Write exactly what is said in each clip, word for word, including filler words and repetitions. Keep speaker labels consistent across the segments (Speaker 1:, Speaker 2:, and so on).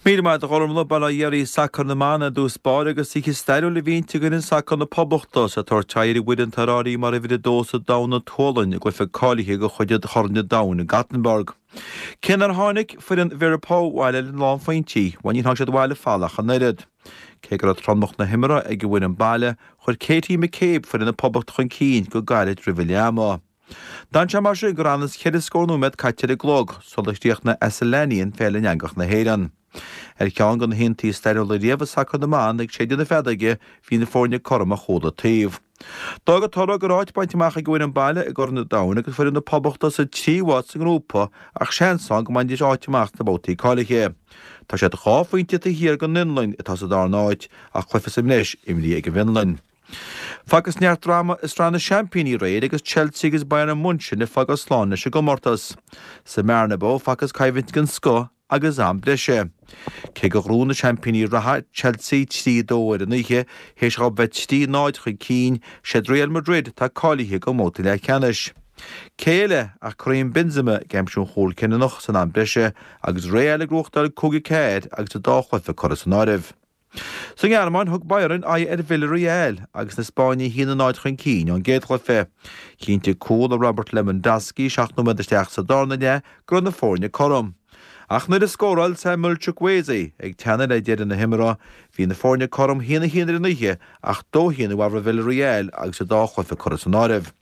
Speaker 1: Míle mar gormla balla dhéirí sacr na mana dús bar agus i staú le víte gunn sacr na poblachta a tar teir widan taráí mar a bhí dósa dana tólainn go fe cálathe go chuidead chorne dana Gothenburg. Cinnar tháinig fu an Verapáhile in lá faointí, bhain há sé bhile fallach an neiriid. Cé gur tronach na himara ag go bhfuin an bailile chuir Katie McCabe fu na poblcht chun cín go gaiile rivileama. Dan se mar sé gur annas chead scónú med caiitead a glog, solastíocht na Esseléníon félinn angach na héan. Er ceann gan hintí steirú le riamh sacr na man ag séidir na fedaige hí na fórne corma chóda taobh. Dá go tora go ráit bainteach a gcuin an baile i ggur na dana agus fuir na poblachta sa tríhhat san grúpa ach seansán go maidís áiteach na bótaí cáiliche. Tá sé cháfaointe a hir go ninlainn itá sa dar náid ach chuifa sa mnéis imlí ag go bhinlainn. Fagus neart drama is ranna championí réid agus Chelsea agus Bayern München na fagus sláánna se go mortas. Sa mearna bó fagus caiimhint gan sco agus am breise. Cé go rúna championí ratha Chelsea tí dóir an ihe héis á bheit tí náid chu cín sé Real Madrid tá cáiliche go móta le ceannis. Céile a chraon Benzema geimsún chóil cinnach san am breise agus réal a grúchttar cúga céad agus a dáchhaitfa chora san áibh. So Gearmán thug Bayern a ar Villarreal agus na Spáine hína náid chun cín an géadchhaitfa. Cínte cúil a Robert Lewandowski seach nó meidirteach sa darna le gur na fórne chom. Ach na is scóráil sa Mulchukwueze ag teanna le déad na himara hí na fórne chom hína híanaar an ihe ach dó híana bhhar Villarreal agus a dáchhaitfa chora san áibh.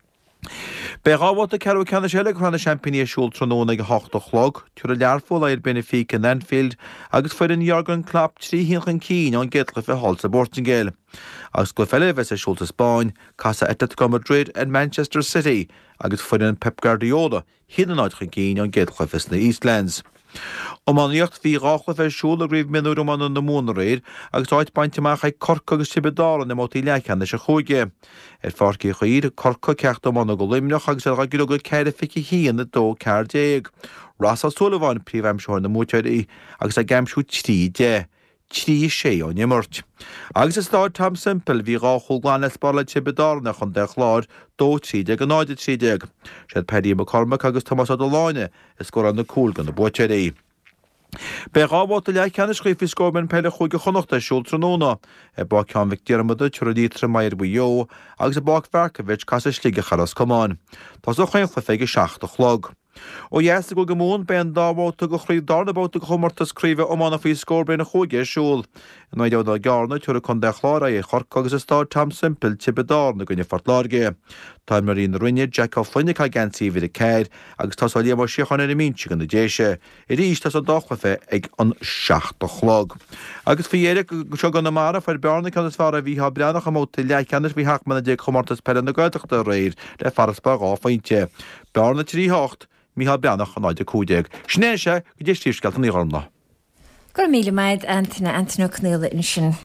Speaker 1: Be gáhhat a ceú cena séile chuna championí siúil tróna go hácht chlog, tuair a learfóil ar Benfica in Anfield agus fuir an Jurgen Klopp trí híchan cín an géadla fe hall sa Portingale. Agus go feile bheits a siúlta Spáin, casa Atletico Madrid and Manchester City agus fuir an Pep Guardiola hína náid chun cín an géadla fes na Eastlands. Om an íocht bhí rácha bheith siúla riomh minú am an na múna réir agus áid bainteach ag corca agus sibedála na mótaí lechanna se chuige. Er farcí chuír corca cecht am anna go limneach agus a go go ceir fici hían na dó ceir déag. Russell Sullivan príomhheimseoir na múteirí agus a geimsú trí dé. Trí sé an immert. Agus is stáid tam simple bhí ráchúil gláin spála sibedána chun de chláir dó tríide go náide tríideag. Séad Paddy McCormack agus Thomas O'Doláine is scór an na cúil gan na buiteirí. Be gáhhat a le ceanna scrífi scóban peile chuige chonachta siúil tróna, e ba cean Vic Diarmada tuair dítra mair buo agus a bach Verkovic casa slíige charas comán. Tás ó chuin chuige seachta chlog. Ó dhéasta go go mún ben dábháta go chríomh darnabáta go chumarta scríbh ómána fao scór na chuige siúil. In áid a gearna tuair chun de chlára é chorca agus is stáid tam simple tibedána gonne fartláge. Tá marín rinne Jack á foiinnig a gantí bhí a céir agus tá sáil mar siochanna na mínte gan na déise. I ríis tá an dáchafe ag an seachta chlog. Agus fiéire go seo gan na mara fear bearna can is far a bhí ha breannach am móta le ceannis bhí haachmanna dé chumartas pe na gaiiteachta réir le faraspa á faointe. Bearna trí hácht mí ha beannach an áide cúdeag. Snéise go dtí stíoscailt an íorna.
Speaker 2: Gur míle maid Anthony Anthony Cnéile in sin.